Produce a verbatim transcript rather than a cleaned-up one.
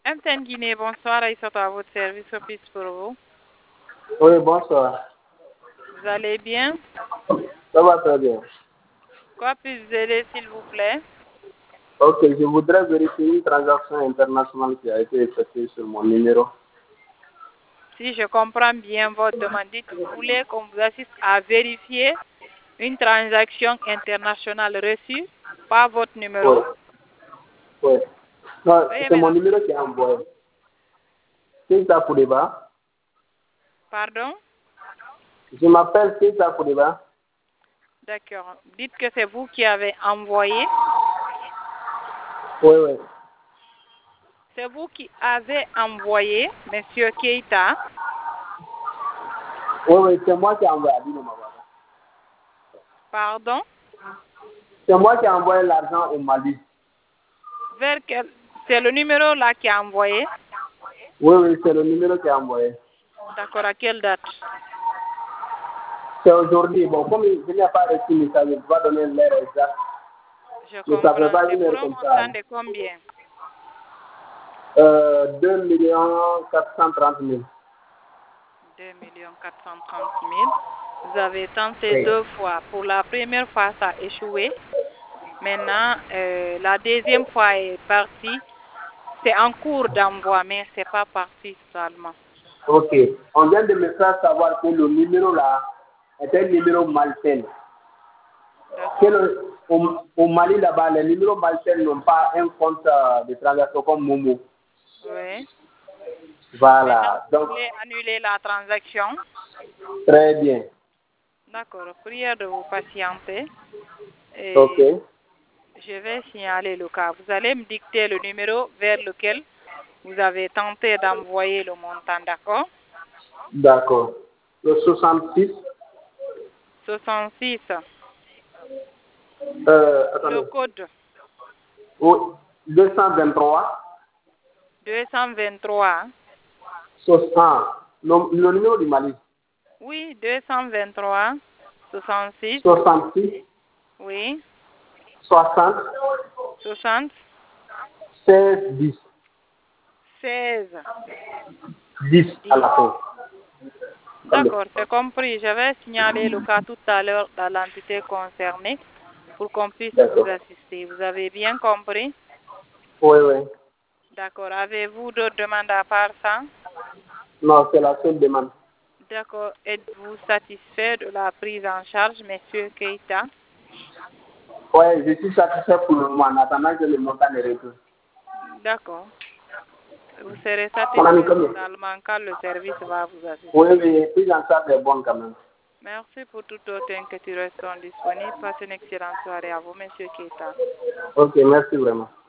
M T N Guinée, bonsoir. Aïssata, à votre service, office pour vous. Oui, bonsoir. Vous allez bien? Ça va très bien. Quoi puis-je vous aider, s'il vous plaît? Ok, je voudrais vérifier une transaction internationale qui a été effectuée sur mon numéro. Si je comprends bien votre demande, dites, vous voulez qu'on vous assiste à vérifier une transaction internationale reçue par votre numéro? Oui. Oui. Non, Oui, c'est mon madame. numéro qui est envoyé. Keita Koudeba. Pardon? Je m'appelle Keita Koudeba. D'accord. Dites que c'est vous qui avez envoyé. Oui, oui. C'est vous qui avez envoyé, Monsieur Keita. Oui, oui, c'est moi qui ai envoyé. Pardon? C'est moi qui ai envoyé l'argent au Mali. Vers quel... C'est le numéro là qui a envoyé? Oui, oui, c'est le numéro qui a envoyé. D'accord. À quelle date? C'est aujourd'hui. Bon, comme je n'ai pas reçu le message, je dois donner l'heure exacte. Je Mais ça ne fait comprends. pas C'est une pour heure un comme ça. montant de combien? Euh, deux millions quatre cent trente mille. deux millions quatre cent trente mille. Vous avez tenté Oui. deux fois. Pour la première fois, ça a échoué. Maintenant, euh, la deuxième fois est partie. C'est en cours d'envoi, mais ce n'est pas parti totalement. Ok. On vient de me faire savoir que le numéro là est un numéro malsain. Que D'accord. le- au, au Mali là-bas, les numéros malsains n'ont pas un compte euh, de transaction comme Momo. Oui. Maintenant, Voilà. vous Donc, voulez annuler la transaction? très bien. D'accord. Prière de vous patienter. Ok. Et je vais signaler le cas. Vous allez me dicter le numéro vers lequel vous avez tenté d'envoyer le montant, d'accord? D'accord. Le soixante-six. soixante-six. Euh, Le attendez. code Oui. deux cent vingt-trois. deux cent vingt-trois. soixante. Le, le numéro du Mali. Oui, deux cent vingt-trois. soixante-six. soixante-six. Oui. soixante. soixante. seize dix. seize. dix à dix. la fin. Attendez. D'accord, c'est compris. Je vais signaler le cas tout à l'heure dans l'entité concernée pour qu'on puisse vous D'accord. assister. Vous avez bien compris? Oui, oui. D'accord. Avez-vous d'autres demandes à part ça? Non, c'est la seule demande. D'accord. Êtes-vous satisfait de la prise en charge, Monsieur Keita? Oui, je suis satisfait pour le moment en attendant que le montant ne retourne. D'accord. Vous serez On a mis satisfait combien? totalement quand le service va vous Oui, assister. oui, prise en charge est bonne quand même. Merci pour toute autre inquiétude restons disponibles. Passez une excellente soirée à vous, Monsieur Keita. Ok, merci vraiment.